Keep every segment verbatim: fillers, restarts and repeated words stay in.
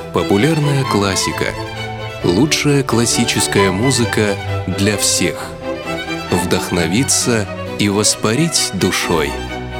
Популярная классика. Лучшая классическая музыка для всех. Вдохновиться и воспарить душой.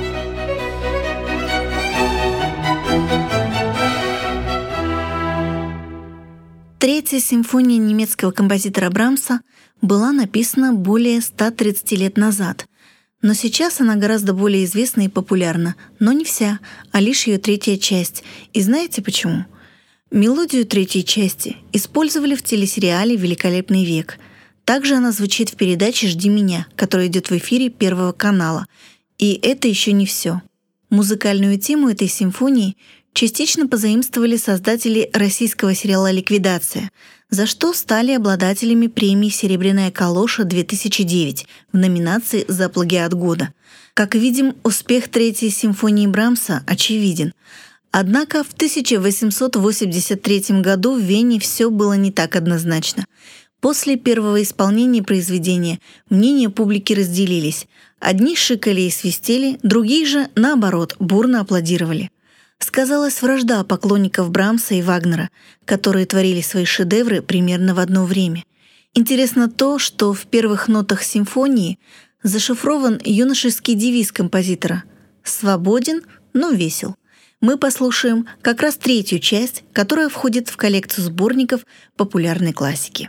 Третья симфония немецкого композитора Брамса была написана более ста тридцати лет назад, но сейчас она гораздо более известна и популярна, но не вся, а лишь ее третья часть. И знаете почему? Мелодию третьей части использовали в телесериале «Великолепный век». Также она звучит в передаче «Жди меня», которая идет в эфире Первого канала. И это еще не все. Музыкальную тему этой симфонии частично позаимствовали создатели российского сериала «Ликвидация», за что стали обладателями премии «Серебряная калоша-две тысячи девять» в номинации «За плагиат года». Как видим, успех Третьей симфонии Брамса очевиден. Однако в тысяча восемьсот восемьдесят третьем году в Вене все было не так однозначно. После первого исполнения произведения мнения публики разделились. Одни шикали и свистели, другие же, наоборот, бурно аплодировали. Сказалась вражда поклонников Брамса и Вагнера, которые творили свои шедевры примерно в одно время. Интересно то, что в первых нотах симфонии зашифрован юношеский девиз композитора «Свободен, но весел». Мы послушаем как раз третью часть, которая входит в коллекцию сборников популярной классики.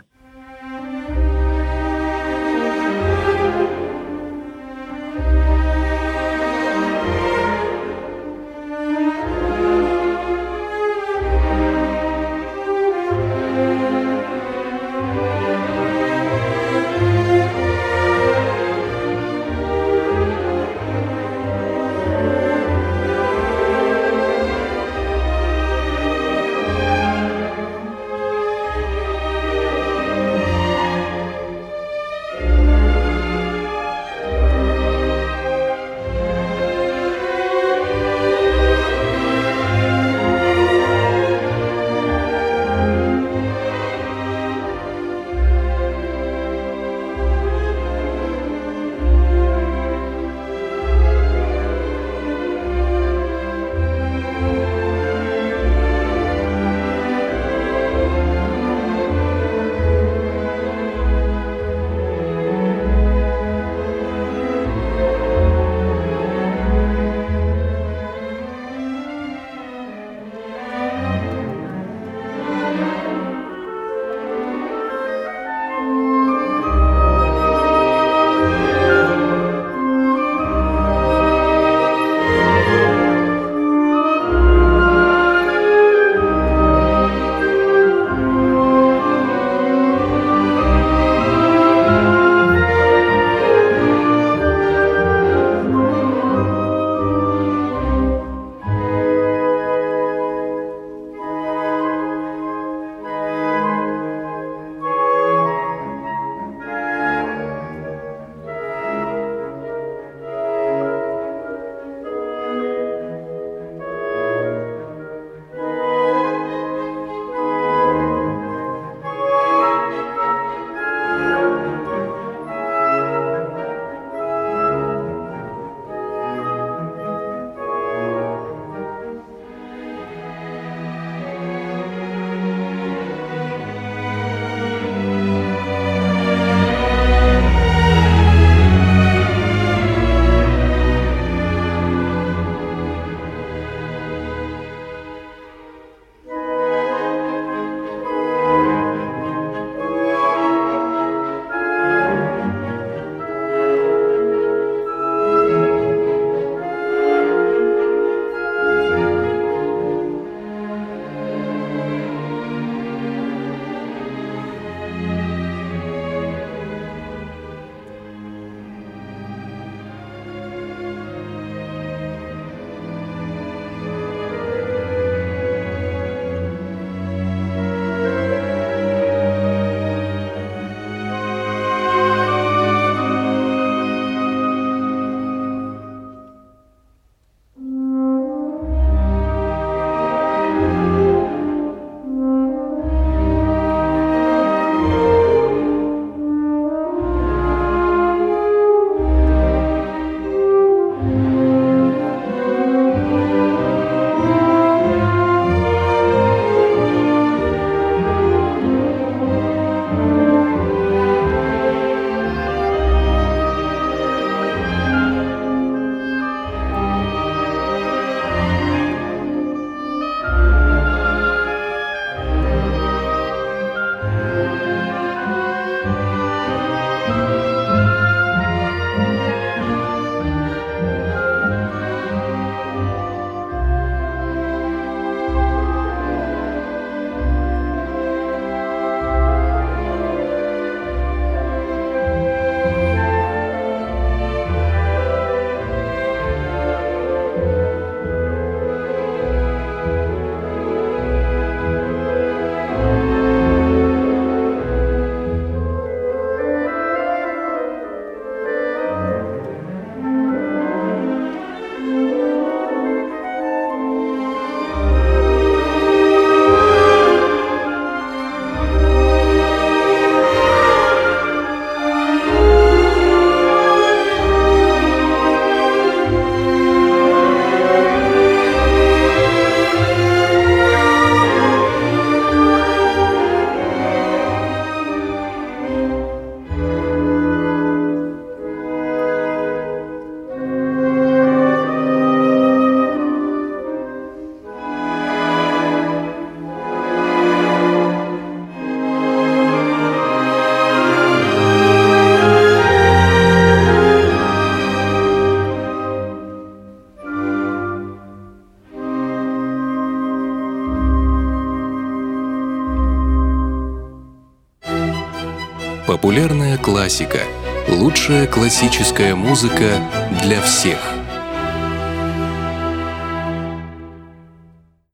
Популярная классика. Лучшая классическая музыка для всех.